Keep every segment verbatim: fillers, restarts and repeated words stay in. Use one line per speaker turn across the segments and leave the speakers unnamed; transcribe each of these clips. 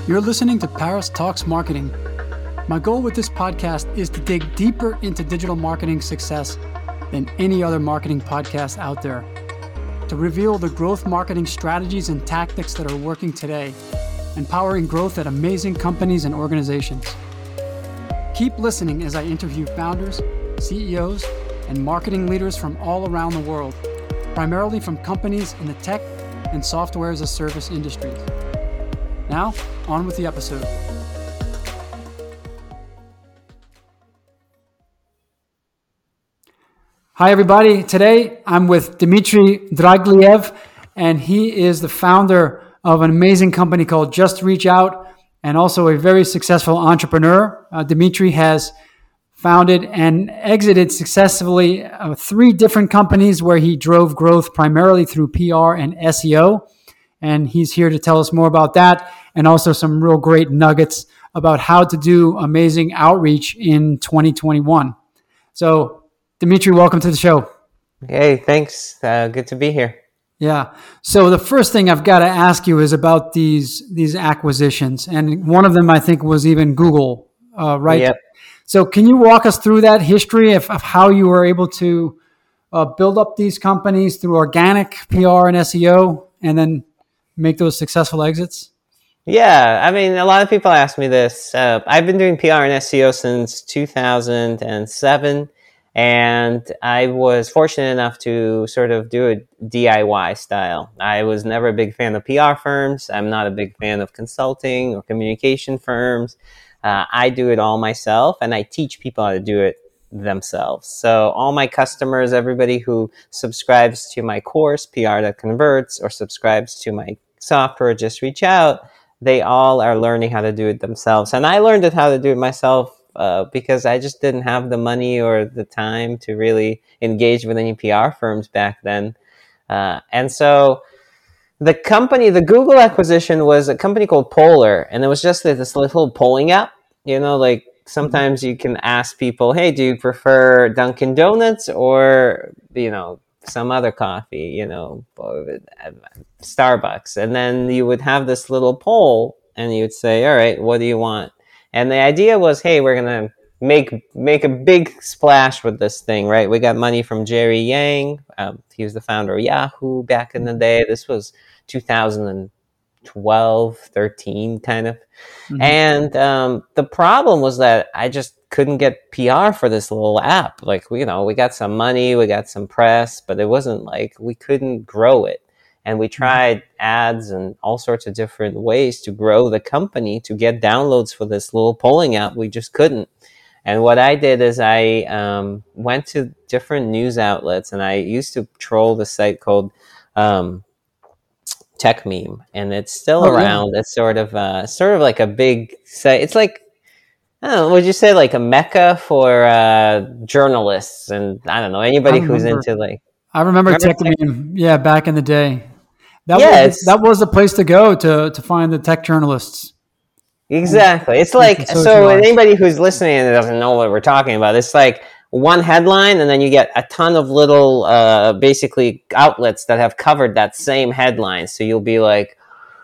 You're listening to Paris Talks Marketing. My goal with this podcast is to dig deeper into digital marketing success than any other marketing podcast out there, to reveal the growth marketing strategies and tactics that are working today, empowering growth at amazing companies and organizations. Keep listening as I interview founders, C E Os, and marketing leaders from all around the world, primarily from companies in the tech and software as a service industries. Now, on with the episode. Hi, everybody. Today, I'm with Dmitry Dragliev, and he is the founder of an amazing company called Just Reach Out, and also a very successful entrepreneur. Uh, Dmitry has founded and exited successfully uh, three different companies where he drove growth primarily through P R and S E O. And he's here to tell us more about that and also some real great nuggets about how to do amazing outreach in twenty twenty-one. So, Dmitry, welcome to the show.
Hey, thanks. Uh, good to be here.
Yeah. So the first thing I've got to ask you is about these these acquisitions. And one of them, I think, was even Google, uh, right?
Yep.
So can you walk us through that history of, of how you were able to uh, build up these companies through organic P R and S E O and then make those successful exits?
Yeah, I mean, a lot of people ask me this. Uh, I've been doing P R and S E O since two thousand seven, and I was fortunate enough to sort of do it D I Y style. I was never a big fan of P R firms. I'm not a big fan of consulting or communication firms. Uh, I do it all myself, and I teach people how to do it themselves. So all my customers, everybody who subscribes to my course, P R That Converts, or subscribes to my software, Just Reach Out, they all are learning how to do it themselves. And I learned it how to do it myself uh, because I just didn't have the money or the time to really engage with any P R firms back then. Uh, and so the company, the Google acquisition was a company called Polar, and it was just this little polling app, you know, like sometimes you can ask people, hey, do you prefer Dunkin' Donuts or, you know, some other coffee, you know, Starbucks. And then you would have this little poll and you would say, all right, what do you want? And the idea was, hey, we're going to make make a big splash with this thing, right? We got money from Jerry Yang. Um, he was the founder of Yahoo back in the day. This was two thousand twelve, thirteen kind of. Mm-hmm. And um, the problem was that I just couldn't get P R for this little app. Like, you know, we got some money, we got some press, but it wasn't like we couldn't grow it. And we tried ads and all sorts of different ways to grow the company to get downloads for this little polling app. We just couldn't. And what I did is I um, went to different news outlets, and I used to troll the site called um, TechMeme, and it's still oh, around. Yeah. It's sort of uh, sort of like a big site. It's like, I don't know, would you say like a mecca for uh, journalists and I don't know, anybody who's into like.
I remember, remember TechMeme, tech- yeah, back in the day. That
yeah,
was that was the place to go to to find the tech journalists.
Exactly. It's like, so anybody who's listening and doesn't know what we're talking about, it's like one headline, and then you get a ton of little, uh, basically outlets that have covered that same headline. So you'll be like,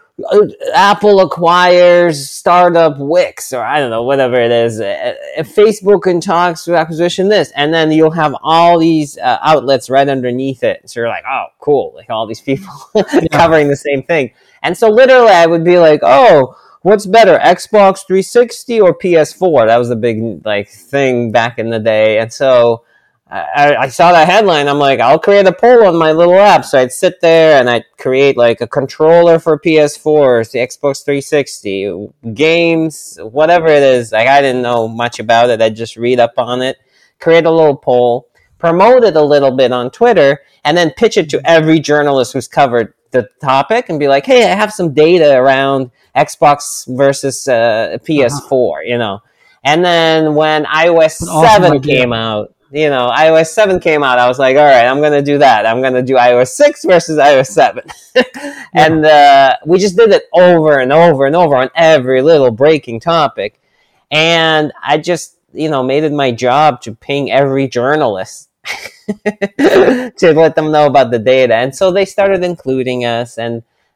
Apple acquires startup Wix, or I don't know, whatever it is. Uh, Facebook in talks to acquisition this, and then you'll have all these uh, outlets right underneath it. So you're like, oh, cool, like all these people covering the same thing. And so literally, I would be like, oh, what's better, Xbox three sixty or P S four? That was the big like thing back in the day. And so I, I saw that headline. I'm like, I'll create a poll on my little app. So I'd sit there and I'd create like a controller for P S four, the Xbox three sixty, games, whatever it is. Like, I didn't know much about it. I'd just read up on it, create a little poll, promote it a little bit on Twitter, and then pitch it to every journalist who's covered the topic and be like, hey, I have some data around Xbox versus uh, P S four, uh-huh. you know. And then when iOS seven came out, you know, iOS seven came out, I was like, all right, I'm going to do that. I'm going to do iOS six versus iOS seven. yeah. And uh, we just did it over and over and over on every little breaking topic. And I just, you know, made it my job to ping every journalist to let them know about the data. And so they started including us. And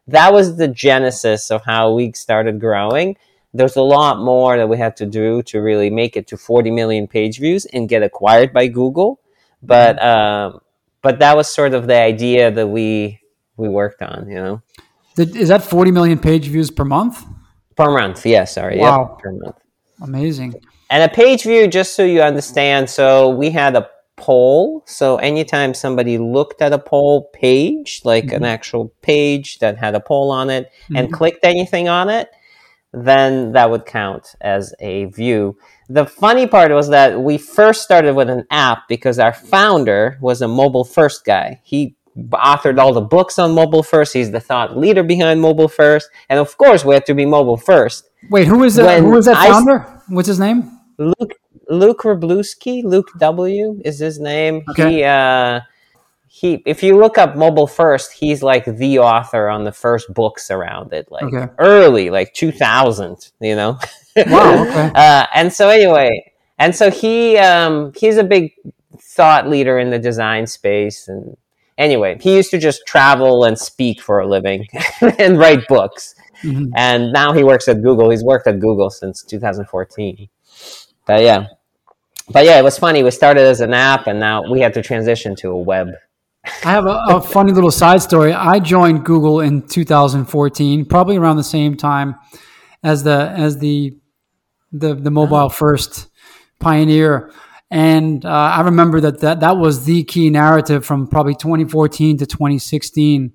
that was the genesis of how we started growing. There's a lot more that we had to do to really make it to forty million page views and get acquired by Google. But um, but that was sort of the idea that we we worked on, you know.
Is that forty million page views per month?
Per month, yeah, sorry.
Wow.
Yep, per month.
Amazing.
And a page view, just so you understand, so we had a poll. So anytime somebody looked at a poll page, like mm-hmm. an actual page that had a poll on it, mm-hmm. and clicked anything on it, then that would count as a view. The funny part was that we first started with an app because our founder was a mobile first guy. He authored all the books on mobile first. He's the thought leader behind mobile first. And of course, we had to be mobile first.
Wait, who was that, who was that founder? I, What's his name?
Luke Luke Wroblewski. Luke W. is his name.
Okay.
He, uh, he, if you look up mobile first, he's like the author on the first books around it, like okay. early, like two thousand, you know?
Wow. Okay.
uh, and so anyway, and so he, um, he's a big thought leader in the design space. And anyway, he used to just travel and speak for a living and write books. Mm-hmm. And now he works at Google. He's worked at Google since two thousand fourteen. But yeah. But yeah, it was funny. We started as an app and now we had to transition to a web.
I have a, a funny little side story. I joined Google in two thousand fourteen, probably around the same time as the as the the, the mobile first pioneer. And uh, I remember that, that that was the key narrative from probably twenty fourteen to twenty sixteen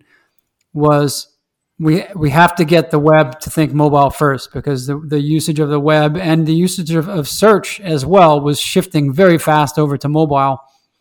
was we we have to get the web to think mobile first, because the, the usage of the web and the usage of, of search as well was shifting very fast over to mobile.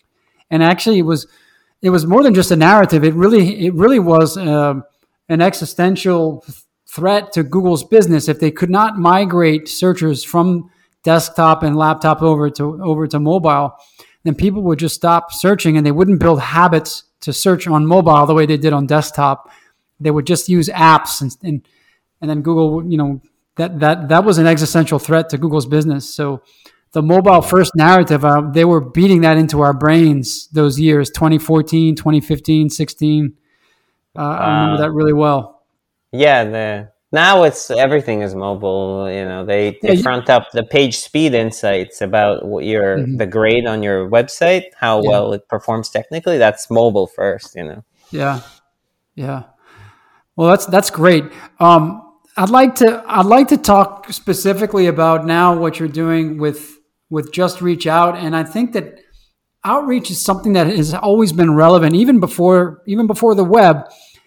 And actually it was it was more than just a narrative. It really it really was uh, an existential threat to Google's business. If they could not migrate searchers from desktop and laptop over to over to mobile, then people would just stop searching and they wouldn't build habits to search on mobile the way they did on desktop. They would just use apps, and and, and then Google, you know, that, that that was an existential threat to Google's business. So the mobile first narrative, uh, they were beating that into our brains those years, twenty fourteen, twenty fifteen, sixteen. Uh, I remember uh, that really well.
Yeah, the now it's everything is mobile. You know, they, they yeah, front up the page speed insights about what your mm-hmm. the grade on your website, how yeah. well it performs technically. That's mobile first, you know.
Yeah, yeah. Well, that's that's great. Um, I'd like to I'd like to talk specifically about now what you're doing with with Just Reach Out, and I think that outreach is something that has always been relevant, even before even before the web.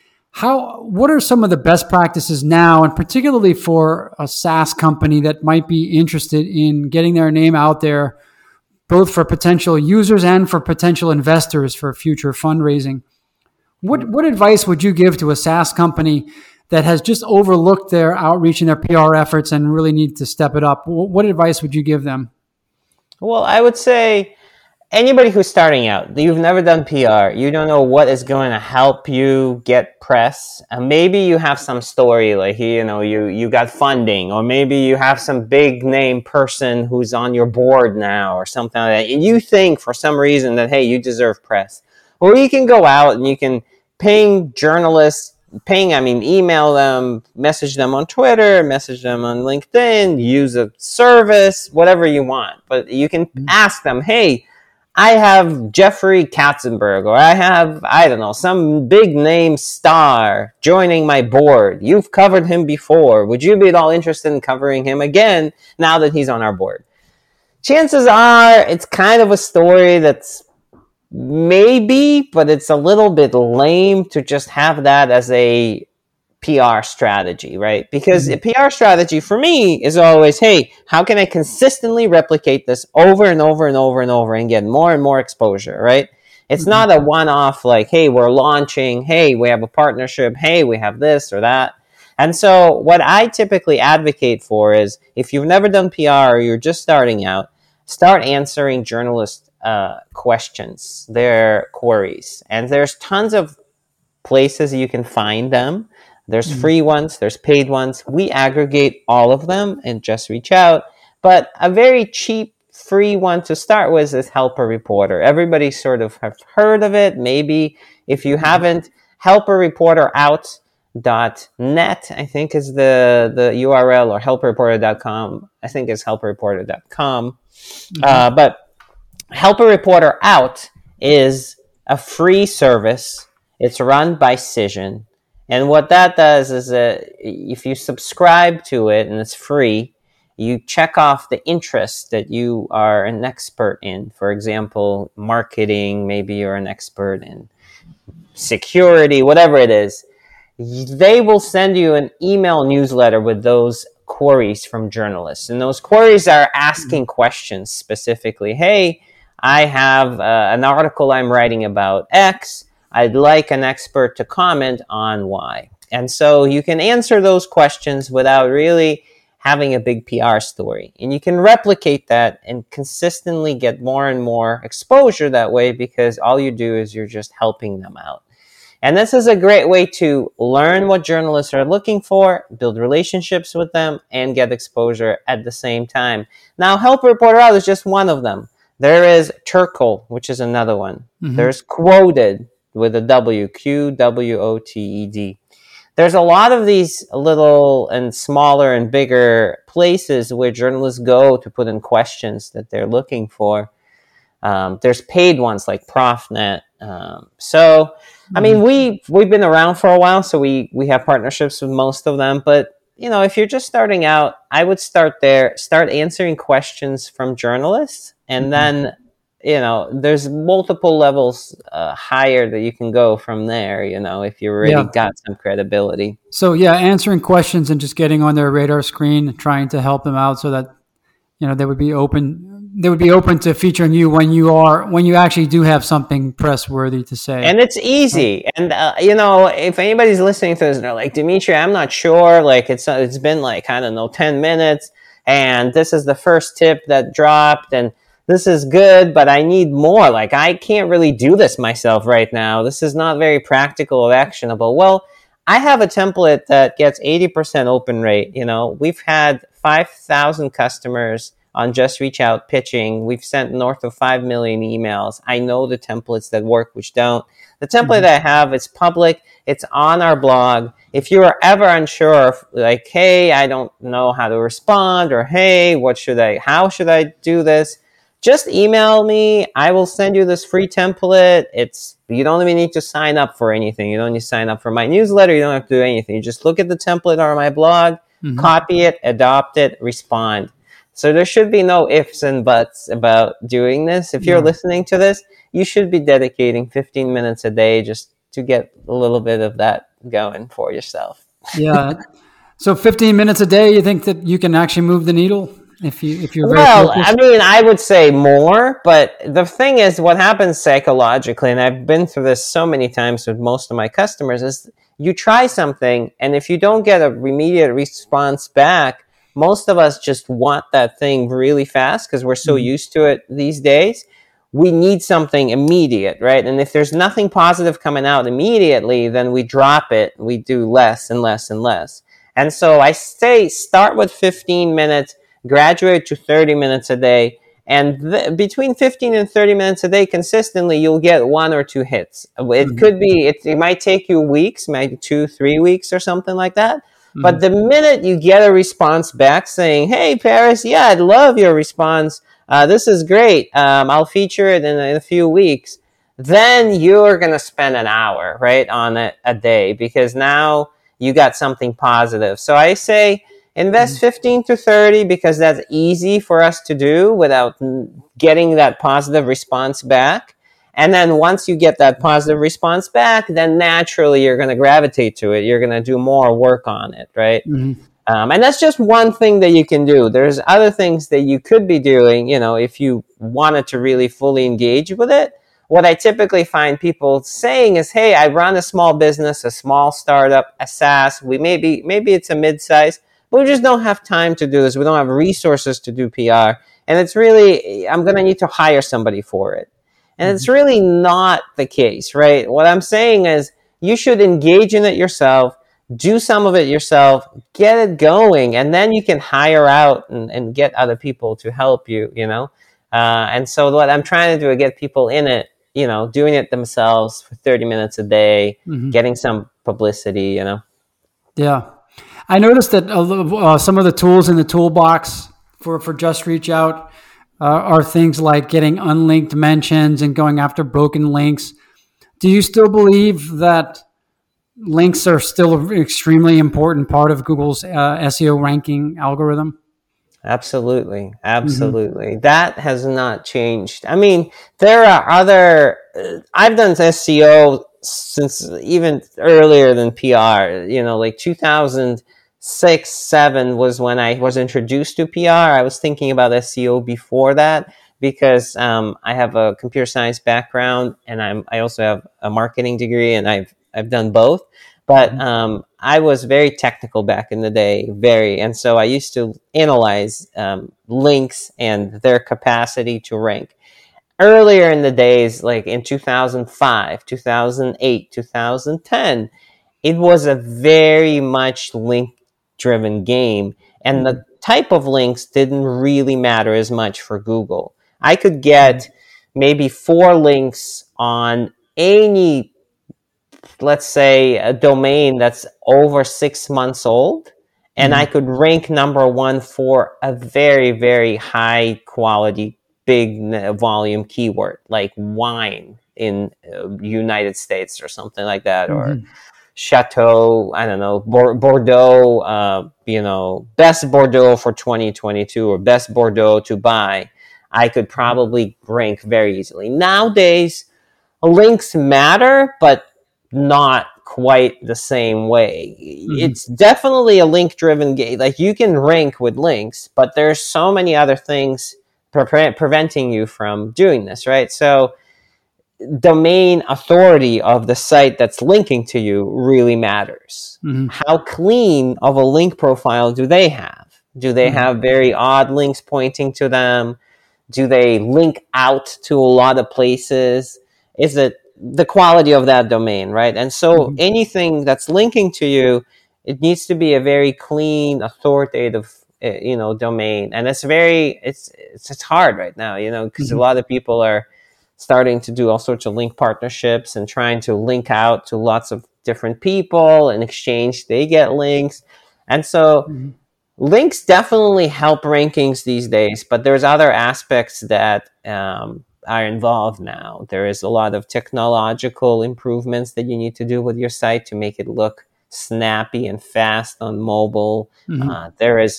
How what are some of the best practices now, and particularly for a SaaS company that might be interested in getting their name out there, both for potential users and for potential investors for future fundraising? What what advice would you give to a SaaS company that has just overlooked their outreach and their P R efforts and really need to step it up? What advice would you give them?
Well, I would say anybody who's starting out, you've never done P R, you don't know what is going to help you get press. And maybe you have some story like, you know, you, you got funding, or maybe you have some big name person who's on your board now or something like that. And you think for some reason that, hey, you deserve press. Or you can go out and you can ping journalists, ping, I mean, email them, message them on Twitter, message them on LinkedIn, use a service, whatever you want. But you can mm-hmm. ask them, hey, I have Jeffrey Katzenberg, or I have, I don't know, some big name star joining my board. You've covered him before. Would you be at all interested in covering him again now that he's on our board? Chances are it's kind of a story that's maybe, but it's a little bit lame to just have that as a P R strategy, right? Because mm-hmm. a P R strategy for me is always, hey, how can I consistently replicate this over and over and over and over and get more and more exposure, right? It's mm-hmm. not a one-off like, hey, we're launching, hey, we have a partnership, hey, we have this or that. And so what I typically advocate for is if you've never done P R or you're just starting out, start answering journalists Uh, questions, their queries. And there's tons of places you can find them. There's mm-hmm. free ones, there's paid ones. We aggregate all of them and Just Reach Out. But a very cheap, free one to start with is Help a Reporter. Everybody sort of have heard of it. Maybe if you haven't, Help a Reporter Out dot net, I think is the, the U R L, or help reporter dot com. I think it's help reporter dot com. Mm-hmm. Uh, but Help a Reporter Out is a free service. It's run by Cision. And what that does is that if you subscribe to it and it's free, you check off the interests that you are an expert in. For example, marketing, maybe you're an expert in security, whatever it is. They will send you an email newsletter with those queries from journalists. And those queries are asking questions specifically. Hey, I have uh, an article I'm writing about X. I'd like an expert to comment on Y. And so you can answer those questions without really having a big P R story. And you can replicate that and consistently get more and more exposure that way, because all you do is you're just helping them out. And this is a great way to learn what journalists are looking for, build relationships with them, and get exposure at the same time. Now, Help a Reporter Out is just one of them. There is Turkle, which is another one. Mm-hmm. There's Quoted with a W, Q W O T E D. There's a lot of these little and smaller and bigger places where journalists go to put in questions that they're looking for. Um, there's paid ones like ProfNet. Um, so, I mean, we, we've been around for a while, so we, we have partnerships with most of them. But, you know, if you're just starting out, I would start there, start answering questions from journalists, and mm-hmm. then, you know, there's multiple levels uh, higher that you can go from there, you know, if you already yeah. got some credibility.
So, yeah, answering questions and just getting on their radar screen, trying to help them out so that, you know, they would be open they would be open to featuring you when you are when you actually do have something press worthy to say.
And it's easy. And uh, you know, if anybody's listening to this and they're like, Dimitri, I'm not sure, like it's uh, it's been like, I don't know, ten minutes, and this is the first tip that dropped, and this is good, but I need more. Like, I can't really do this myself right now. This is not very practical or actionable. Well, I have a template that gets eighty percent open rate. You know, we've had five thousand customers on Just Reach Out pitching. We've sent north of five million emails. I know the templates that work, which don't. The template mm-hmm. I have, it's public. It's on our blog. If you are ever unsure of, like, hey, I don't know how to respond, or hey, what should I, how should I do this? Just email me. I will send you this free template. It's, you don't even need to sign up for anything. You don't need to sign up for my newsletter. You don't have to do anything. You just look at the template on my blog, mm-hmm. copy it, adopt it, respond. So there should be no ifs and buts about doing this. If you're yeah. listening to this, you should be dedicating fifteen minutes a day just to get a little bit of that going for yourself.
Yeah. So fifteen minutes a day, you think that you can actually move the needle? If you if you're very
well,
focused?
I mean, I would say more, but the thing is, what happens psychologically, and I've been through this so many times with most of my customers, is you try something, and if you don't get an immediate response back, most of us just want that thing really fast because we're so mm-hmm. used to it these days. We need something immediate, right? And if there's nothing positive coming out immediately, then we drop it. We do less and less and less. And so I say start with fifteen minutes, graduate to thirty minutes a day, and th- between fifteen and thirty minutes a day consistently, you'll get one or two hits. It mm-hmm. could be, it, it might take you weeks, maybe two, three weeks or something like that. Mm-hmm. But the minute you get a response back saying, hey, Paris, yeah, I'd love your response. Uh, this is great. Um, I'll feature it in, in a few weeks. Then you're going to spend an hour, right, on it a day, because now you got something positive. So I say invest fifteen to thirty because that's easy for us to do without getting that positive response back. And then once you get that positive response back, then naturally you're going to gravitate to it. You're going to do more work on it, right? Mm-hmm. Um, and that's just one thing that you can do. There's other things that you could be doing, you know, if you wanted to really fully engage with it. What I typically find people saying is, hey, I run a small business, a small startup, a SaaS. We maybe, maybe it's a mid-size, but we just don't have time to do this. We don't have resources to do P R. And it's really, I'm going to need to hire somebody for it. And it's really not the case, right? What I'm saying is you should engage in it yourself, do some of it yourself, get it going, and then you can hire out and, and get other people to help you, you know? Uh, and so what I'm trying to do is get people in it, you know, doing it themselves for thirty minutes a day, mm-hmm. getting some publicity, you know?
Yeah. I noticed that uh, some of the tools in the toolbox for, for Just Reach Out uh, are things like getting unlinked mentions and going after broken links. Do you still believe that links are still an extremely important part of Google's uh, S E O ranking algorithm?
Absolutely. Absolutely. Mm-hmm. That has not changed. I mean, there are other, uh, I've done S E O since even earlier than P R, you know, like two thousand six, seven was when I was introduced to P R. I was thinking about S E O before that because um, I have a computer science background and I'm, I also have a marketing degree and I've, I've done both. But um, I was very technical back in the day, very. And so I used to analyze um, links and their capacity to rank. Earlier in the days, like in two thousand five, two thousand eight, two thousand ten, it was a very much link-driven game. And the type of links didn't really matter as much for Google. I could get maybe four links on any, let's say, a domain that's over six months old, and mm-hmm. I could rank number one for a very, very high quality, big volume keyword like wine in uh, United States or something like that, mm-hmm. or Chateau, I don't know, Bordeaux, uh, you know, best Bordeaux for twenty twenty-two or best Bordeaux to buy. I could probably rank very easily. Nowadays, links matter, but not quite the same way. Mm-hmm. It's definitely a link-driven game. Like, you can rank with links, but there's so many other things pre- preventing you from doing this, right? So domain authority of the site that's linking to you really matters. Mm-hmm. How clean of a link profile do they have? Do they mm-hmm. have very odd links pointing to them? Do they link out to a lot of places? Is it the quality of that domain, right? And so mm-hmm. anything that's linking to you, it needs to be a very clean, authoritative, uh, you know, domain. And it's very, it's it's, it's hard right now, you know, because mm-hmm. a lot of people are starting to do all sorts of link partnerships and trying to link out to lots of different people. In exchange, they get links. And so mm-hmm. links definitely help rankings these days, but there's other aspects that um, are involved now. There is a lot of technological improvements that you need to do with your site to make it look snappy and fast on mobile. Mm-hmm. Uh, there is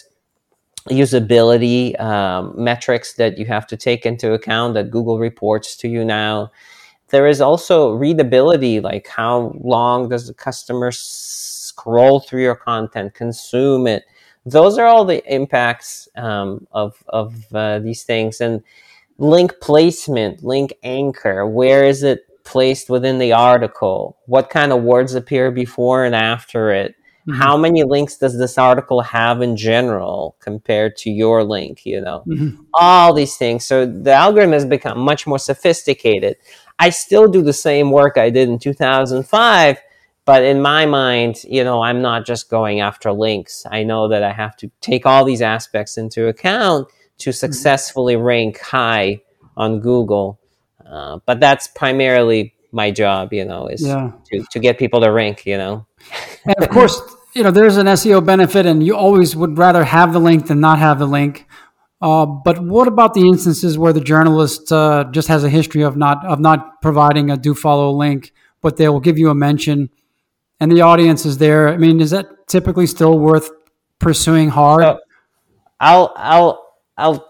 usability um, metrics that you have to take into account that Google reports to you now. There is also readability, like how long does the customer scroll through your content, consume it. Those are all the impacts um, of, of uh, these things. And link placement, link anchor, where is it placed within the article? What kind of words appear before and after it? Mm-hmm. How many links does this article have in general compared to your link, you know? Mm-hmm. All these things. So the algorithm has become much more sophisticated. I still do the same work I did in two thousand five, but in my mind, you know, I'm not just going after links. I know that I have to take all these aspects into account to successfully rank high on Google. Uh, but that's primarily my job, you know, is yeah. to, to get people to rank, you know.
And of course, you know, there's an S E O benefit, and you always would rather have the link than not have the link. Uh, but what about the instances where the journalist uh, just has a history of not of not providing a do follow link, but they will give you a mention, and the audience is there? I mean, is that typically still worth pursuing hard?
So I'll I'll I'll.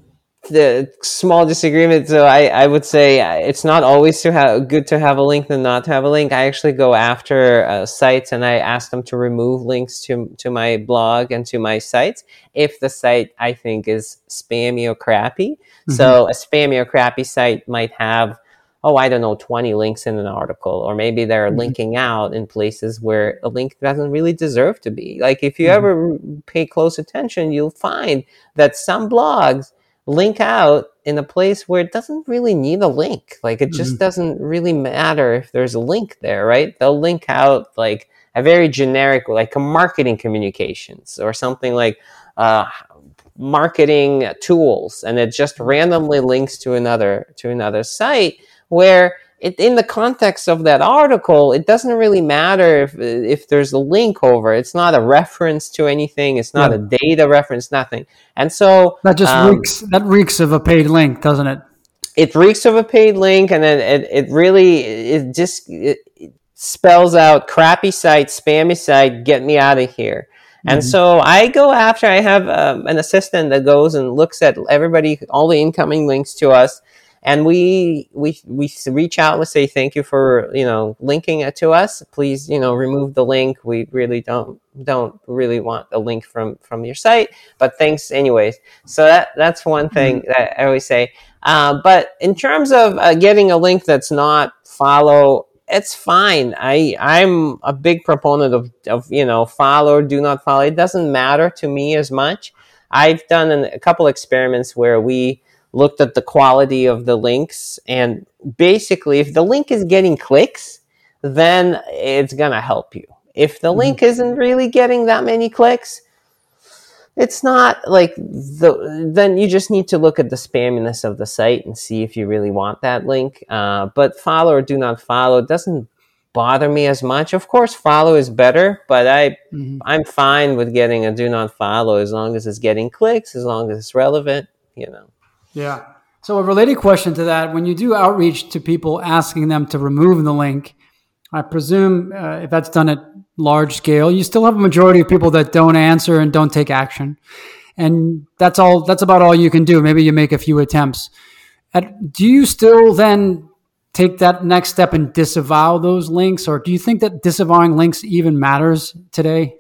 The small disagreement. So I, I would say it's not always to have good to have a link than not to have a link. I actually go after uh, sites and I ask them to remove links to to my blog and to my sites if the site I think is spammy or crappy. Mm-hmm. So a spammy or crappy site might have, oh, I don't know, twenty links in an article, or maybe they're mm-hmm. linking out in places where a link doesn't really deserve to be. Like if you mm-hmm. ever pay close attention, you'll find that some blogs link out in a place where it doesn't really need a link. Like it just mm-hmm. doesn't really matter if there's a link there, right? They'll link out like a very generic, like a marketing communications or something like uh, marketing tools, and it just randomly links to another to another site where it, in the context of that article, it doesn't really matter if if there's a link over. It's not a reference to anything. It's not yeah. a data reference, nothing. And so
that just um, reeks that reeks of a paid link, doesn't it?
It reeks of a paid link, and it it, it really it just it, it spells out crappy site, spammy site. Get me out of here. And mm-hmm. so I go after. I have um, an assistant that goes and looks at everybody, all the incoming links to us. And we we we reach out and say thank you for you know linking it to us. Please you know remove the link. We really don't don't really want a link from, from your site, but thanks anyways. So that that's one thing mm-hmm. that I always say. Uh, but in terms of uh, getting a link that's not follow, it's fine. I I'm a big proponent of of you know follow or do not follow. It doesn't matter to me as much. I've done an, a couple experiments where we looked at the quality of the links, and basically if the link is getting clicks, then it's going to help you. If the mm-hmm. link isn't really getting that many clicks, it's not like the, then you just need to look at the spamminess of the site and see if you really want that link. Uh, but follow or do not follow doesn't bother me as much. Of course, follow is better, but I, mm-hmm. I'm fine with getting a do not follow as long as it's getting clicks, as long as it's relevant, you know.
Yeah. So a related question to that, when you do outreach to people asking them to remove the link, I presume uh, if that's done at large scale, you still have a majority of people that don't answer and don't take action. And that's all, that's about all you can do. Maybe you make a few attempts. At, do you still then take that next step and disavow those links? Or do you think that disavowing links even matters today?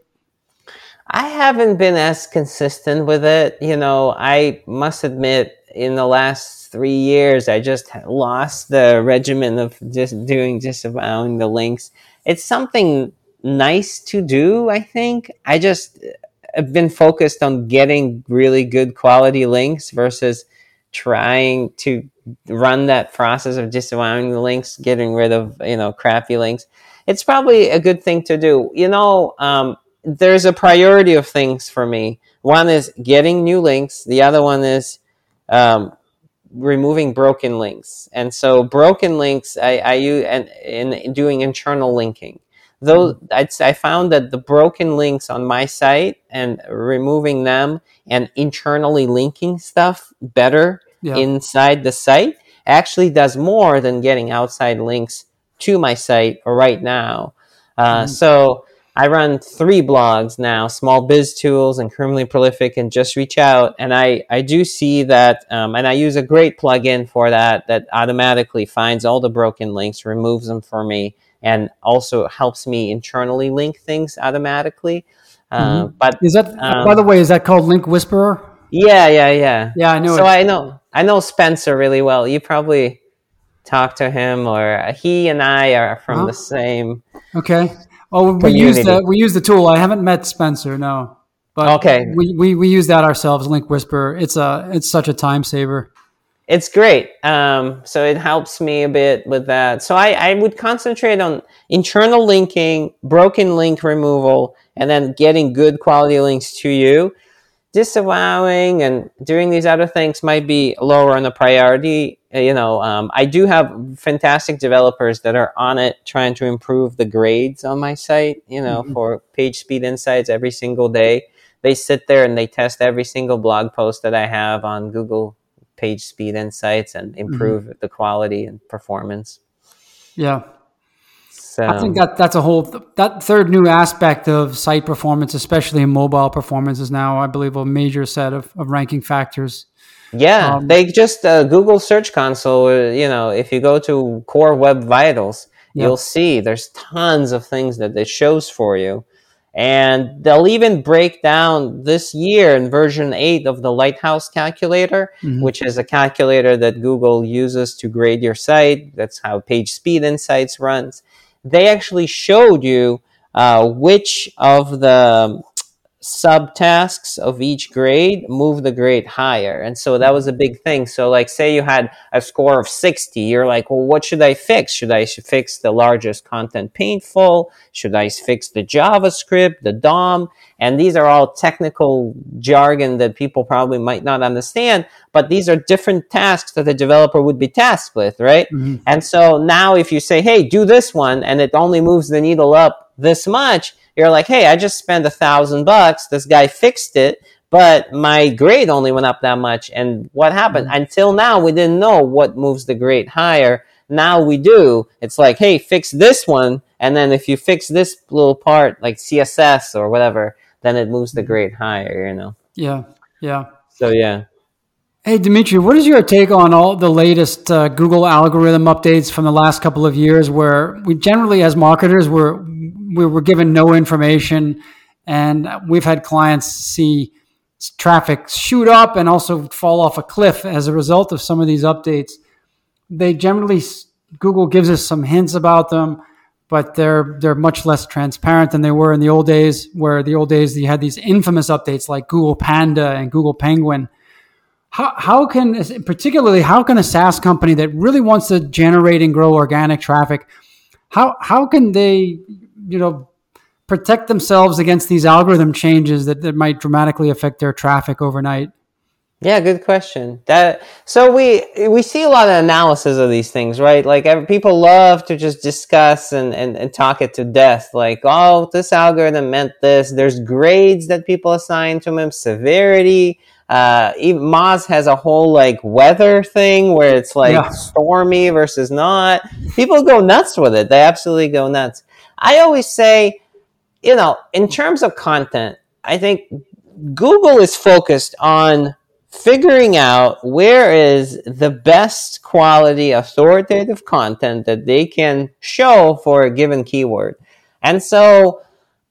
I haven't been as consistent with it. You know, I must admit, in the last three years, I just lost the regimen of just doing disavowing the links. It's something nice to do, I think. I just have been focused on getting really good quality links versus trying to run that process of disavowing the links, getting rid of, you know, crappy links. It's probably a good thing to do. You know, um, there's a priority of things for me. One is getting new links. The other one is um, removing broken links. And so broken links, I, I use and in doing internal linking. Though I'd, I found that the broken links on my site and removing them and internally linking stuff better yeah. inside the site actually does more than getting outside links to my site right now. Uh, mm. So I run three blogs now, Small Biz Tools and Criminally Prolific and Just Reach Out. And I, I do see that, um, and I use a great plugin for that, that automatically finds all the broken links, removes them for me, and also helps me internally link things automatically. Uh, mm-hmm. But
is that, um, by the way, is that called Link Whisperer?
Yeah, yeah, yeah.
Yeah, I know.
So it. I know, I know Spencer really well. You probably talked to him, or he and I are from huh? the same.
Okay. Oh, we use the we use the tool. I haven't met Spencer, no, but
okay.
we, we we use that ourselves. Link Whisperer. It's a it's such a time saver.
It's great. Um, so it helps me a bit with that. So I, I would concentrate on internal linking, broken link removal, and then getting good quality links to you. Disavowing and doing these other things might be lower on the priority. You know, um, I do have fantastic developers that are on it trying to improve the grades on my site, you know, mm-hmm. for page speed insights every single day. They sit there and they test every single blog post that I have on Google Page Speed Insights and improve mm-hmm. the quality and performance.
Yeah. So I think that that's a whole, that third new aspect of site performance, especially in mobile performance, is now, I believe, a major set of, of ranking factors.
Yeah, um, they just, uh, Google Search Console, uh, you know, if you go to Core Web Vitals, yeah. you'll see there's tons of things that it shows for you. And they'll even break down this year in version eight of the Lighthouse calculator, mm-hmm. which is a calculator that Google uses to grade your site. That's how Page Speed Insights runs. They actually showed you uh, which of the subtasks of each grade move the grade higher. And so that was a big thing. So like, say you had a score of sixty, you're like, well, what should I fix? Should I fix the largest content painful? Should I fix the JavaScript, the D O M? And these are all technical jargon that people probably might not understand, but these are different tasks that the developer would be tasked with, right? Mm-hmm. And so now if you say, hey, do this one, and it only moves the needle up this much, you're like, hey, I just spent a thousand bucks. This guy fixed it, but my grade only went up that much. And what happened? Mm-hmm. Until now, we didn't know what moves the grade higher. Now we do. It's like, hey, fix this one. And then if you fix this little part, like C S S or whatever, then it moves the grade higher, you know?
Yeah, yeah.
So, yeah.
Hey, Dimitri, what is your take on all the latest uh, Google algorithm updates from the last couple of years where we generally, as marketers, we're, we were given no information, and we've had clients see traffic shoot up and also fall off a cliff as a result of some of these updates? They generally, Google gives us some hints about them, but they're they're much less transparent than they were in the old days, where the old days you had these infamous updates like Google Panda and Google Penguin. How how can, particularly, how can a SaaS company that really wants to generate and grow organic traffic, how how can they, you know, protect themselves against these algorithm changes that, that might dramatically affect their traffic overnight?
Yeah, good question. That so we we see a lot of analysis of these things, right? Like every, people love to just discuss and, and, and talk it to death. Like, oh, this algorithm meant this. There's grades that people assign to them, severity. Uh, even Moz has a whole like weather thing where it's like yeah. stormy versus not. People go nuts with it. They absolutely go nuts. I always say, you know, in terms of content, I think Google is focused on figuring out where is the best quality authoritative content that they can show for a given keyword. And so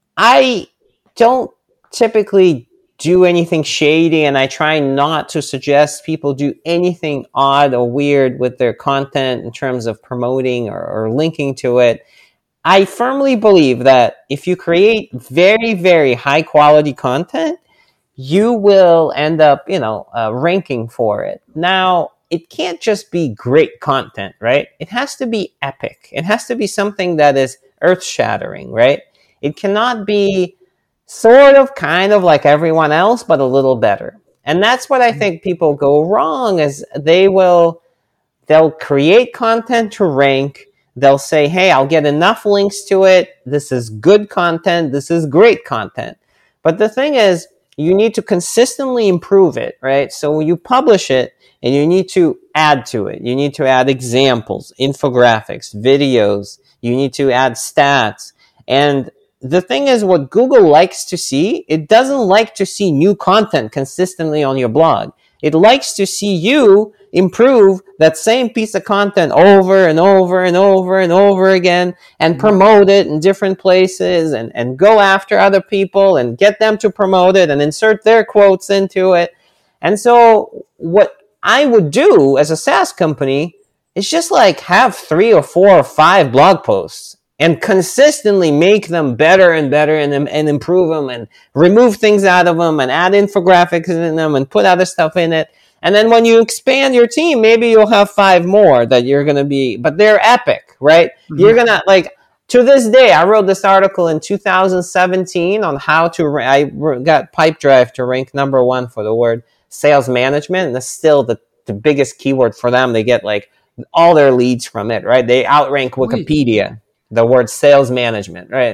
I don't typically do anything shady, and I try not to suggest people do anything odd or weird with their content in terms of promoting or, or linking to it. I firmly believe that if you create very, very high quality content, you will end up, you know, uh, ranking for it. Now, it can't just be great content, right? It has to be epic. It has to be something that is earth-shattering, right? It cannot be sort of, kind of like everyone else, but a little better. And that's what I think people go wrong, is they will, they'll create content to rank. They'll say, hey, I'll get enough links to it. This is good content. This is great content. But the thing is, you need to consistently improve it, right? So when you publish it, and you need to add to it. You need to add examples, infographics, videos. You need to add stats. And the thing is, what Google likes to see, it doesn't like to see new content consistently on your blog. It likes to see you improve that same piece of content over and over and over and over again, and promote it in different places, and, and go after other people and get them to promote it and insert their quotes into it. And so what I would do as a SaaS company is just like have three or four or five blog posts and consistently make them better and better, and, and improve them, and remove things out of them, and add infographics in them, and put other stuff in it. And then when you expand your team, maybe you'll have five more that you're going to be, but they're epic, right? Mm-hmm. You're going to, like, to this day, I wrote this article in two thousand seventeen on how to, I got Pipedrive to rank number one for the word sales management, and that's still the, the biggest keyword for them. They get, like, all their leads from it, right? They outrank Wikipedia. Wait. The word sales management, right?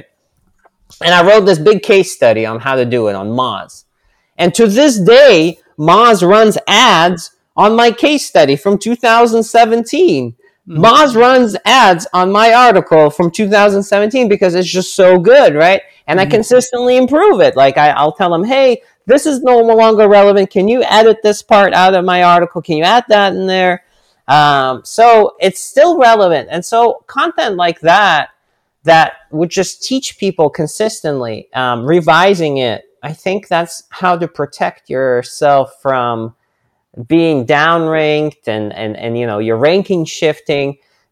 And I wrote this big case study on how to do it on Moz. And to this day, Moz runs ads on my case study from two thousand seventeen. Mm-hmm. Moz runs ads on my article from two thousand seventeen because it's just so good, right? And mm-hmm. I consistently improve it. Like I, I'll tell them, hey, this is no longer relevant. Can you edit this part out of my article? Can you add that in there? Um, so it's still relevant. And so content like that, that would just teach people consistently, um, revising it. I think that's how to protect yourself from being downranked and, and, and, you know, your ranking shifting.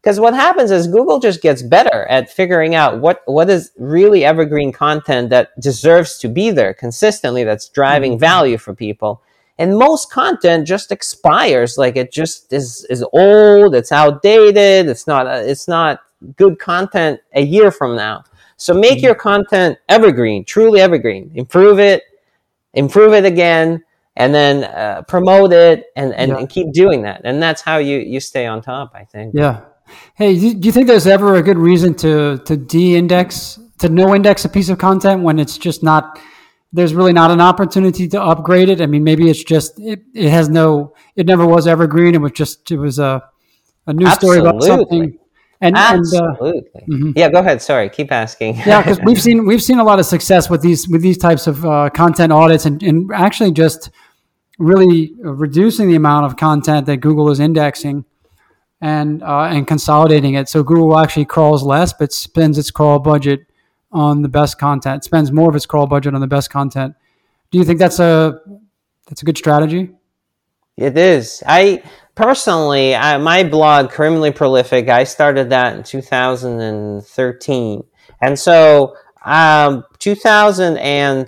Because what happens is Google just gets better at figuring out what, what is really evergreen content that deserves to be there consistently, that's driving mm-hmm. value for people. And most content just expires. Like it just is, is old, it's outdated, it's not, it's not good content a year from now. So make mm-hmm. your content evergreen, truly evergreen. Improve it, improve it again, and then uh, promote it and, and, yeah. and keep doing that. And that's how you, you stay on top, I think.
Yeah. Hey, do you think there's ever a good reason to, to de-index, to no-index a piece of content when it's just not, there's really not an opportunity to upgrade it? I mean, maybe it's just, it, it has no, it never was evergreen. It was just, it was a, a new story
Absolutely.
about something. And,
Absolutely. And, uh, mm-hmm. Yeah, go ahead. Sorry, keep asking.
Yeah, because we've seen we've seen a lot of success with these with these types of uh, content audits, and, and actually just really reducing the amount of content that Google is indexing, and uh, and consolidating it. So Google actually crawls less, but spends its crawl budget on the best content. Spends more of its crawl budget on the best content. Do you think that's a that's a good strategy?
It is. I. Personally, I, my blog, Criminally Prolific, I started that in two thousand thirteen. And so um, two thousand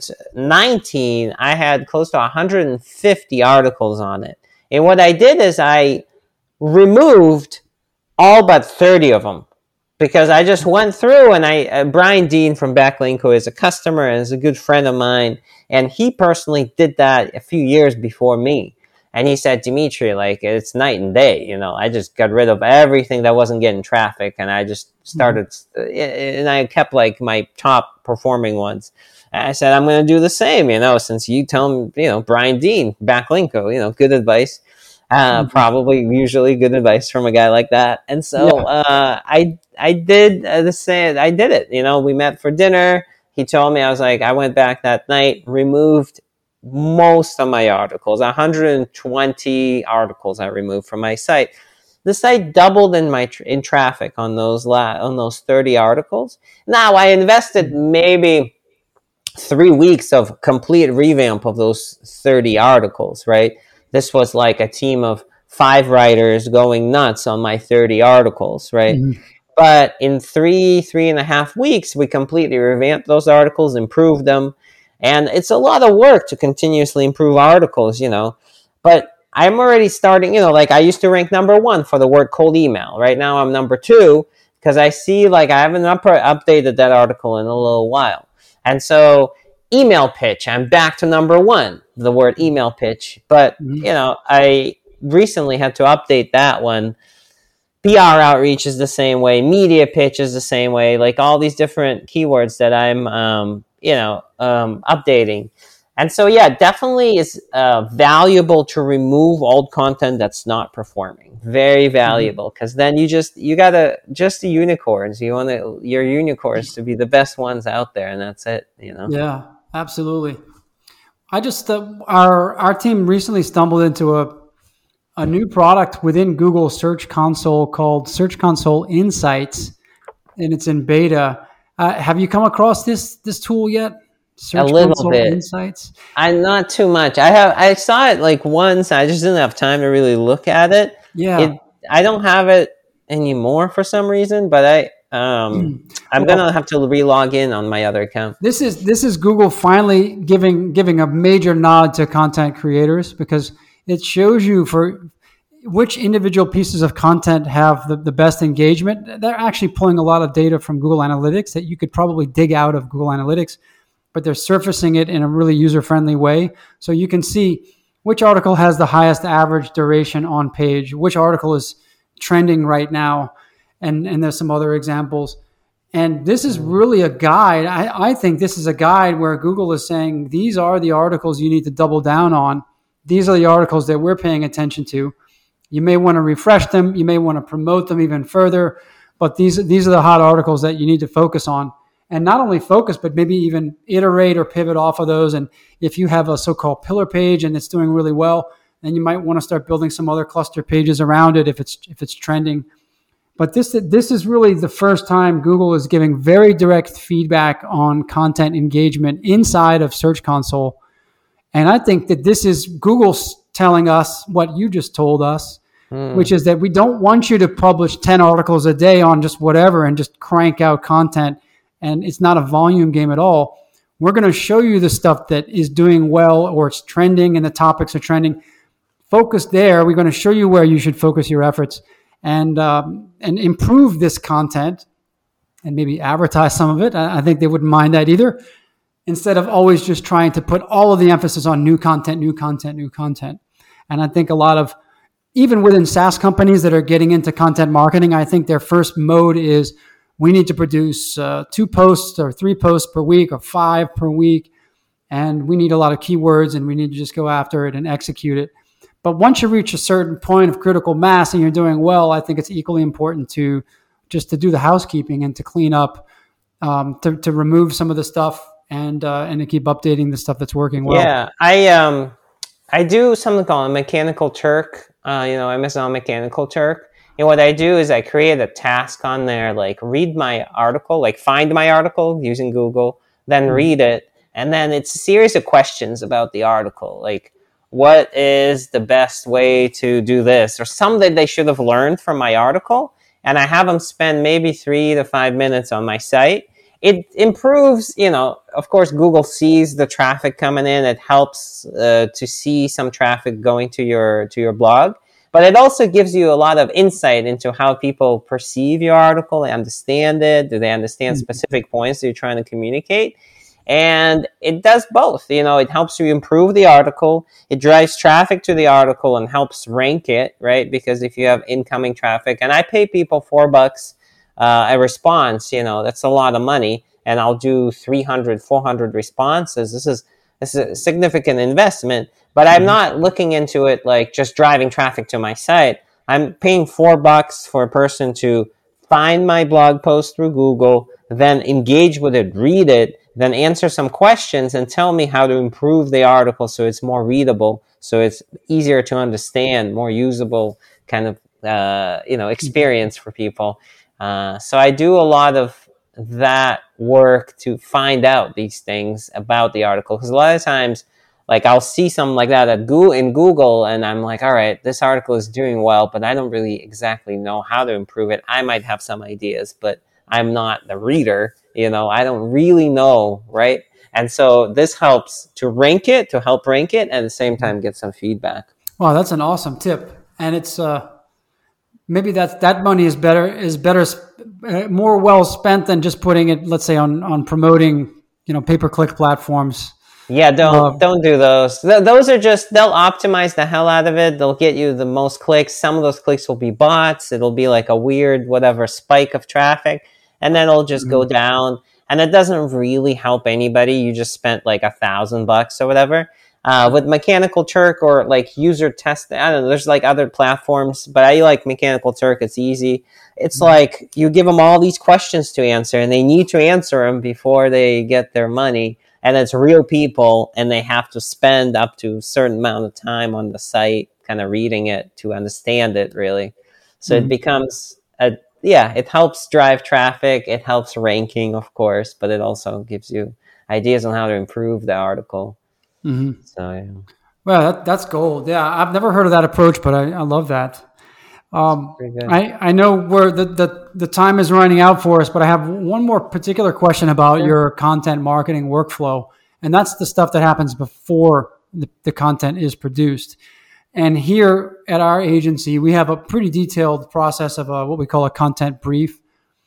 nineteen, I had close to one hundred fifty articles on it. And what I did is I removed all but thirty of them, because I just went through and I, uh, Brian Dean from Backlinko is a customer and is a good friend of mine. And he personally did that a few years before me. And he said, Dimitri, like, it's night and day. You know, I just got rid of everything that wasn't getting traffic. And I just started, mm-hmm. and I kept, like, my top performing ones. And I said, I'm going to do the same, you know, since you tell me, you know, Brian Dean, Backlinko, you know, good advice. Uh, mm-hmm. Probably usually good advice from a guy like that. And so yeah. uh, I I did uh, the same. I did it. You know, we met for dinner. He told me, I was like, I went back that night, removed most of my articles, one hundred twenty articles I removed from my site. The site doubled in my tra- in traffic on those la- on those thirty articles. Now I invested maybe three weeks of complete revamp of those thirty articles, right? This was like a team of five writers going nuts on my thirty articles, right? Mm-hmm. But in three, three and a half weeks, we completely revamped those articles, improved them. And it's a lot of work to continuously improve articles, you know, but I'm already starting, you know, like I used to rank number one for the word cold email. Right now I'm number two because I see like I haven't up- updated that article in a little while. And so email pitch, I'm back to number one, the word email pitch. But, mm-hmm. you know, I recently had to update that one. P R outreach is the same way. Media pitch is the same way. Like all these different keywords that I'm, um, you know, um, updating. And so, yeah, definitely is uh, valuable to remove old content that's not performing. Very valuable, because mm-hmm. then you just, you got to, just the unicorns. You want to, your unicorns to be the best ones out there, and that's it, you know?
Yeah, absolutely. I just, uh, our our team recently stumbled into a, a new product within Google Search Console called Search Console Insights, and it's in beta. Uh, have you come across this this tool yet? Search
a little
Console
bit.
Insights?
I not too much. I have I saw it like once. I just didn't have time to really look at it.
Yeah.
It, I don't have it anymore for some reason, but I um I'm well, gonna have to re-log in on my other account.
This is this is Google finally giving giving a major nod to content creators, because it shows you for which individual pieces of content have the, the best engagement. They're actually pulling a lot of data from Google Analytics that you could probably dig out of Google Analytics, but they're surfacing it in a really user-friendly way. So you can see which article has the highest average duration on page, which article is trending right now, and, and there's some other examples. And this is really a guide. I, I think this is a guide where Google is saying, these are the articles you need to double down on. These are the articles that we're paying attention to. You may want to refresh them. You may want to promote them even further. But these, these are the hot articles that you need to focus on. And not only focus, but maybe even iterate or pivot off of those. And if you have a so-called pillar page and it's doing really well, then you might want to start building some other cluster pages around it if it's if it's trending. But this this is really the first time Google is giving very direct feedback on content engagement inside of Search Console. And I think that this is Google's telling us what you just told us,
mm.
which is that we don't want you to publish ten articles a day on just whatever and just crank out content. And it's not a volume game at all. We're going to show you the stuff that is doing well or it's trending and the topics are trending. Focus there. We're going to show you where you should focus your efforts and um, and improve this content and maybe advertise some of it. I, I think they wouldn't mind that either. Instead of always just trying to put all of the emphasis on new content, new content, new content. And I think a lot of, even within SaaS companies that are getting into content marketing, I think their first mode is we need to produce uh, two posts or three posts per week or five per week. And we need a lot of keywords and we need to just go after it and execute it. But once you reach a certain point of critical mass and you're doing well, I think it's equally important to just to do the housekeeping and to clean up, um, to, to remove some of the stuff and uh, and to keep updating the stuff that's working well.
Yeah, I um I do something called a Mechanical Turk. Uh, you know, Amazon Mechanical Turk. And what I do is I create a task on there, like read my article, like find my article using Google, then mm-hmm. read it. And then it's a series of questions about the article. Like, what is the best way to do this? Or something they should have learned from my article. And I have them spend maybe three to five minutes on my site. It improves, you know, of course, Google sees the traffic coming in. It helps uh, to see some traffic going to your to your blog. But it also gives you a lot of insight into how people perceive your article. They understand it. Do they understand specific points that you're trying to communicate? And it does both. You know, it helps you improve the article. It drives traffic to the article and helps rank it, right? Because if you have incoming traffic, and I pay people four bucks uh, a response, you know, that's a lot of money. And I'll do three hundred, four hundred responses. This is This is a significant investment, but I'm not looking into it like just driving traffic to my site. I'm paying four bucks for a person to find my blog post through Google, then engage with it, read it, then answer some questions and tell me how to improve the article so it's more readable, so it's easier to understand, more usable kind of uh, you know experience for people. Uh, so I do a lot of that work to find out these things about the article, because a lot of times, like, I'll see something like that at Google, in Google, and I'm like, all right, this article is doing well, but I don't really exactly know how to improve it. I might have some ideas, but I'm not the reader, you know, I don't really know, right? And so this helps to rank it, to help rank it, and at the same time get some feedback.
Wow, that's an awesome tip. And it's uh, maybe that that money is better, is better, uh, more well spent than just putting it, let's say, on, on promoting, you know, pay-per-click platforms.
Yeah, don't uh, don't do those. Th- those are just, they'll optimize the hell out of it. They'll get you the most clicks. Some of those clicks will be bots. It'll be like a weird, whatever, spike of traffic, and then it'll just mm-hmm. go down. And it doesn't really help anybody. You just spent like a thousand bucks or whatever. Uh, with Mechanical Turk or like user test, I don't know, there's like other platforms, but I like Mechanical Turk. It's easy. It's mm-hmm. like you give them all these questions to answer, and they need to answer them before they get their money. And it's real people, and they have to spend up to a certain amount of time on the site, kind of reading it to understand it, really. So mm-hmm. it becomes, a, yeah, it helps drive traffic. It helps ranking, of course, but it also gives you ideas on how to improve the article.
Mm-hmm.
So, yeah.
Well, that, that's gold. Yeah, I've never heard of that approach, but I, I love that. Um, I, I know where the, the, the time is running out for us, but I have one more particular question about sure. your content marketing workflow. And that's the stuff that happens before the, the content is produced. And here at our agency, we have a pretty detailed process of a, what we call a content brief.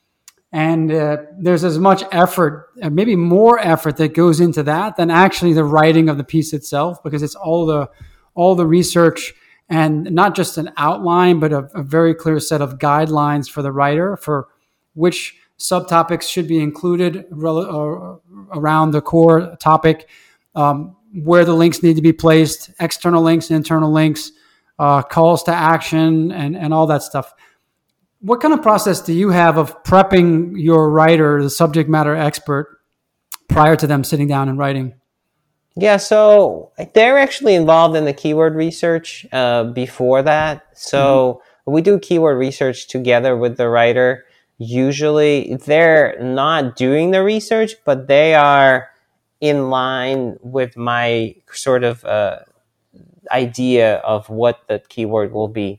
And uh, there's as much effort, uh, maybe more effort that goes into that than actually the writing of the piece itself, because it's all the all the research and not just an outline, but a, a very clear set of guidelines for the writer for which subtopics should be included rel- around the core topic, um, where the links need to be placed, external links, internal links, uh, calls to action, and, and all that stuff. What kind of process do you have of prepping your writer, the subject matter expert, prior to them sitting down and writing?
Yeah, so they're actually involved in the keyword research uh, before that. So mm-hmm. we do keyword research together with the writer. Usually they're not doing the research, but they are in line with my sort of uh, idea of what the keyword will be.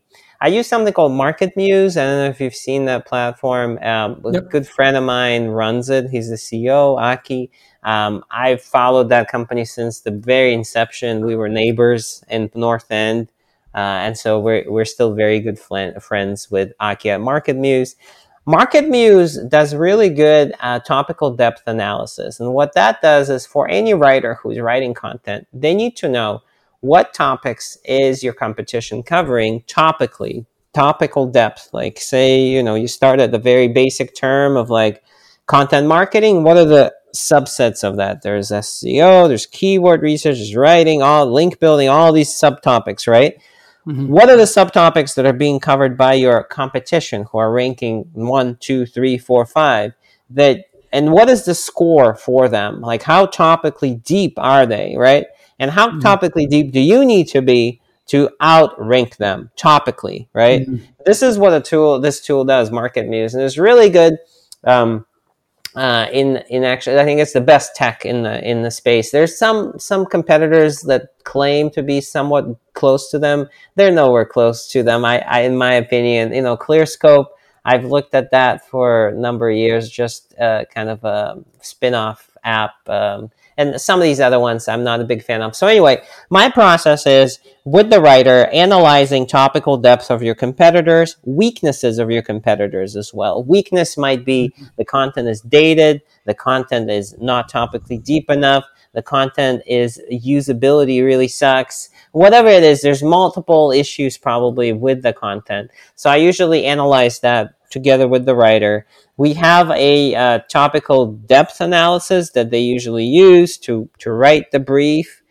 I use something called MarketMuse. I don't know if you've seen that platform. Um, yep. A good friend of mine runs it. He's the C E O, Aki. Um, I've followed that company since the very inception. We were neighbors in North End. Uh, and so we're we're still very good fl- friends with Aki at MarketMuse. MarketMuse does really good uh, topical depth analysis. And what that does is for any writer who's writing content, they need to know what topics is your competition covering topically, topical depth. Like say, you know, you start at the very basic term of like content marketing. What are the subsets of that? There's S E O, there's keyword research, there's writing, all link building, all these subtopics, right? Mm-hmm. What are the subtopics that are being covered by your competition who are ranking one, two, three, four, five? That and what is the score for them? Like how topically deep are they, right? And how mm-hmm. topically deep do you need to be to outrank them topically, right? Mm-hmm. This is what a tool this tool does, MarketMuse, and it's really good. Um, Uh, in in actually, I think it's the best tech in the in the space. There's some some competitors that claim to be somewhat close to them. They're nowhere close to them. I, I in my opinion, you know, ClearScope. I've looked at that for a number of years, just uh, kind of a spin-off app. Um, and some of these other ones I'm not a big fan of. So anyway, my process is with the writer analyzing topical depth of your competitors, weaknesses of your competitors as well. Weakness might be the content is dated, the content is not topically deep enough, the content is usability really sucks. Whatever it is, there's multiple issues probably with the content. So I usually analyze that together with the writer. We have a uh, topical depth analysis that they usually use to, to write the brief.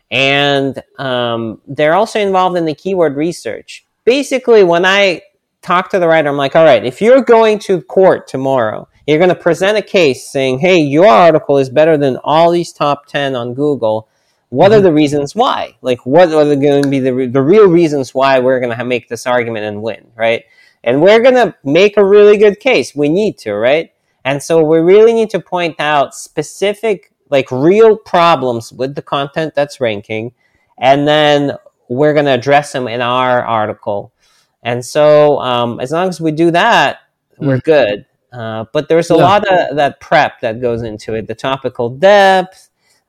And um, they're also involved in the keyword research. Basically, when I talk to the writer, I'm like, all right, if you're going to court tomorrow, you're going to present a case saying, hey, your article is better than all these top ten on Google. What mm-hmm. are the reasons why? Like, what are going to be the, the real reasons why we're going to make this argument and win, right? And we're going to make a really good case. We need to, right? And so we really need to point out specific, like real problems with the content that's ranking. And then we're going to address them in our article. And so um, as long as we do that, mm. we're good. Uh, but there's a yeah. lot of that prep that goes into it. The topical depth,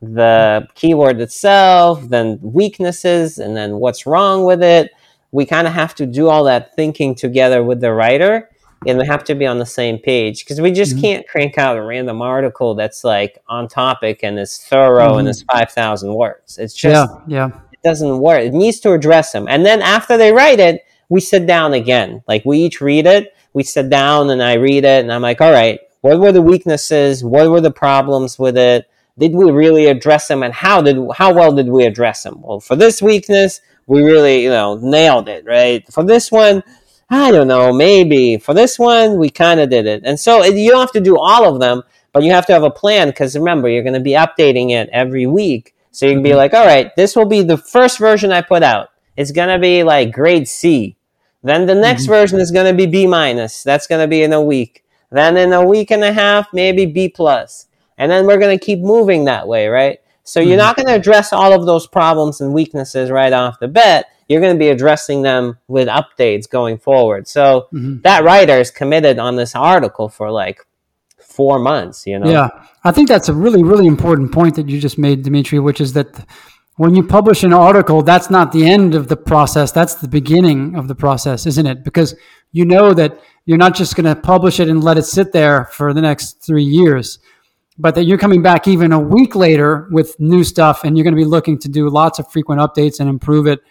the keyword itself, then weaknesses, and then what's wrong with it. We kind of have to do all that thinking together with the writer, and we have to be on the same page because we just mm-hmm. can't crank out a random article that's like on topic and is thorough mm-hmm. and is five thousand words. It's just,
yeah, yeah.
it doesn't work. It needs to address them. And then after they write it, we sit down again. Like we each read it, we sit down and I read it and I'm like, all right, what were the weaknesses? What were the problems with it? Did we really address them? And how did, how well did we address them? Well, for this weakness, we really, you know, nailed it, right? For this one, I don't know, maybe. For this one, we kind of did it. And so it, you don't have to do all of them, but you have to have a plan because remember, you're going to be updating it every week. So you can be like, all right, this will be the first version I put out. It's going to be like grade C. Then the next mm-hmm. version is going to be B minus. That's going to be in a week. Then in a week and a half, maybe B plus. And then we're going to keep moving that way, right? So you're not going to address all of those problems and weaknesses right off the bat. You're going to be addressing them with updates going forward. So mm-hmm. that writer is committed on this article for like four months, you know?
Yeah, I think that's a really, really important point that you just made, Dimitri, which is that when you publish an article, that's not the end of the process. That's the beginning of the process, isn't it? Because you know that you're not just going to publish it and let it sit there for the next three years. But that you're coming back even a week later with new stuff and you're going to be looking to do lots of frequent updates and improve it.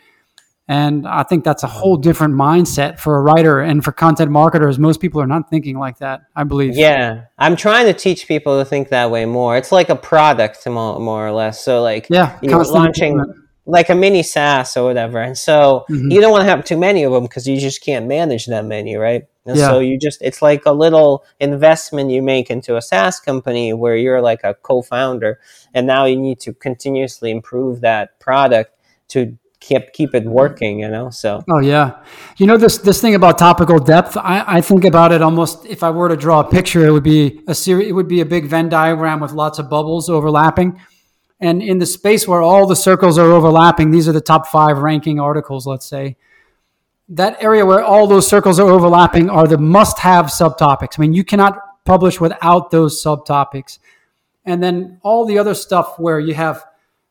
And I think that's a whole different mindset for a writer and for content marketers. Most people are not thinking like that, I believe.
Yeah. I'm trying to teach people to think that way more. It's like a product more, more or less. So like
yeah,
you're launching like a mini SaaS or whatever. And so mm-hmm. you don't want to have too many of them because you just can't manage that many, right? And yeah. so you just, it's like a little investment you make into a SaaS company where you're like a co-founder and now you need to continuously improve that product to keep keep it working, you know, so.
Oh, yeah. You know, this this thing about topical depth, I, I think about it almost, if I were to draw a picture, it would be a series, it would be a big Venn diagram with lots of bubbles overlapping. And in the space where all the circles are overlapping, these are the top five ranking articles, let's say. that area where all those circles are overlapping are the must-have subtopics. I mean, you cannot publish without those subtopics. And then all the other stuff where you have,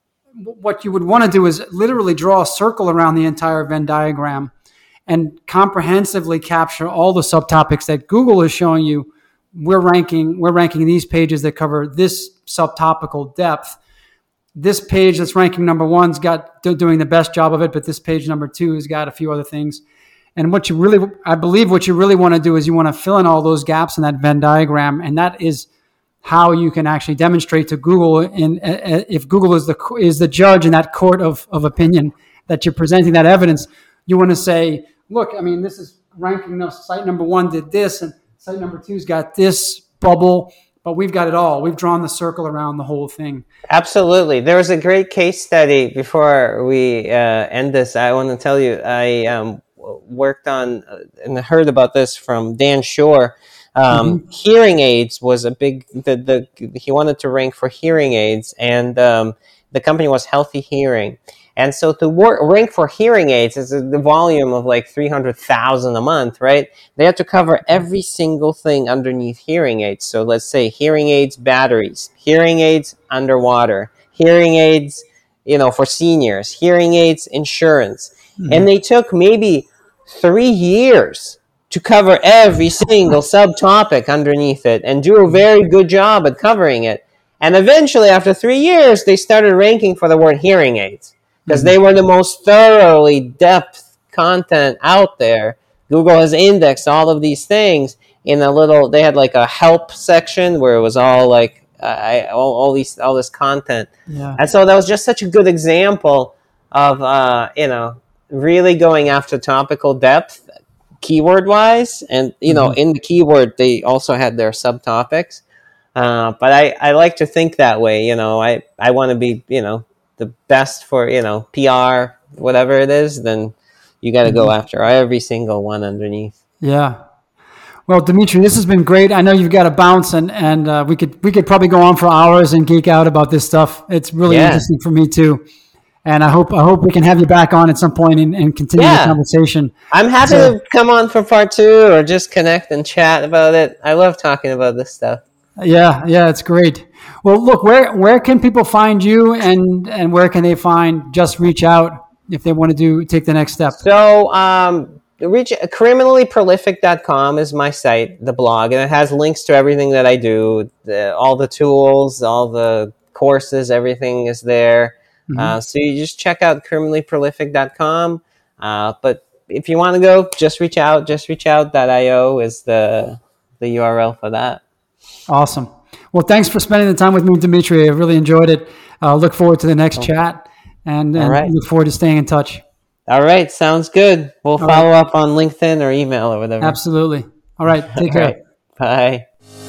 what you would want to do is literally draw a circle around the entire Venn diagram and comprehensively capture all the subtopics that Google is showing you. We're ranking, we're ranking these pages that cover this subtopical depth. This page that's ranking number one's got doing the best job of it, but this page number two has got a few other things. And what you really, I believe what you really want to do is you want to fill in all those gaps in that Venn diagram. And that is how you can actually demonstrate to Google, in, uh, if Google is the is the judge in that court of, of opinion that you're presenting that evidence, you want to say, look, I mean, this is ranking, no, site number one did this, and site number two's got this bubble, but we've got it all. We've drawn the circle around the whole thing.
Absolutely. There was a great case study before we uh, end this. I want to tell you, I um, worked on uh, and heard about this from Dan Shore. Um, mm-hmm. Hearing aids was a big, the, the, he wanted to rank for hearing aids, and um, the company was Healthy Hearing. And so to work, rank for hearing aids is the volume of like three hundred thousand a month, right? They have to cover every single thing underneath hearing aids. So let's say hearing aids batteries, hearing aids underwater, hearing aids, you know, for seniors, hearing aids insurance. Mm-hmm. And they took maybe three years to cover every single subtopic underneath it and do a very good job at covering it. And eventually, after three years, they started ranking for the word hearing aids because mm-hmm. they were the most thoroughly depth content out there. Google has indexed all of these things in a little, they had like a help section where it was all like, uh, I, all, all these, all this content.
Yeah.
And so that was just such a good example of, uh, you know, really going after topical depth, keyword wise, and you know, mm-hmm. in the keyword they also had their subtopics. Uh, but I, I like to think that way. You know, I, I want to be, you know, the best for, you know, P R, whatever it is. Then you got to mm-hmm. go after every single one underneath.
Yeah. Well, Dimitri, this has been great. I know you've got to bounce, and and uh, we could we could probably go on for hours and geek out about this stuff. It's really yeah. interesting for me too. And I hope I hope we can have you back on at some point and, and continue yeah. the conversation.
I'm happy so, to come on for part two or just connect and chat about it. I love talking about this stuff.
Yeah, yeah, it's great. Well, look, where where can people find you, and, and where can they find Just Reach Out if they want to do take the next step?
So, um, reach criminally prolific dot com is my site, the blog, and it has links to everything that I do, the, all the tools, all the courses, everything is there. Mm-hmm. Uh, so you just check out criminally prolific dot com. Uh, but if you want to go, just reach out. just reach out dot io is the the U R L for that.
Awesome. Well, thanks for spending the time with me, Dimitri. I really enjoyed it. Uh, look forward to the next oh. chat, and, and right. look forward to staying in touch.
All right. Sounds good. We'll All follow right. up on LinkedIn or email or whatever.
Absolutely. All right. Take All care.
Right. Bye.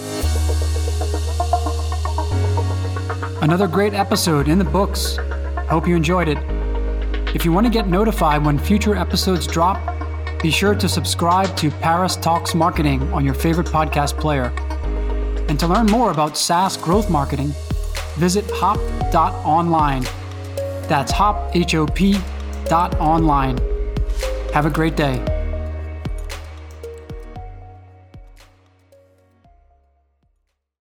Another great episode in the books. Hope you enjoyed it. If you want to get notified when future episodes drop, be sure to subscribe to Paris Talks Marketing on your favorite podcast player. And to learn more about SaaS growth marketing, visit hop dot online. That's hop, H O P, dot online. Have a great day.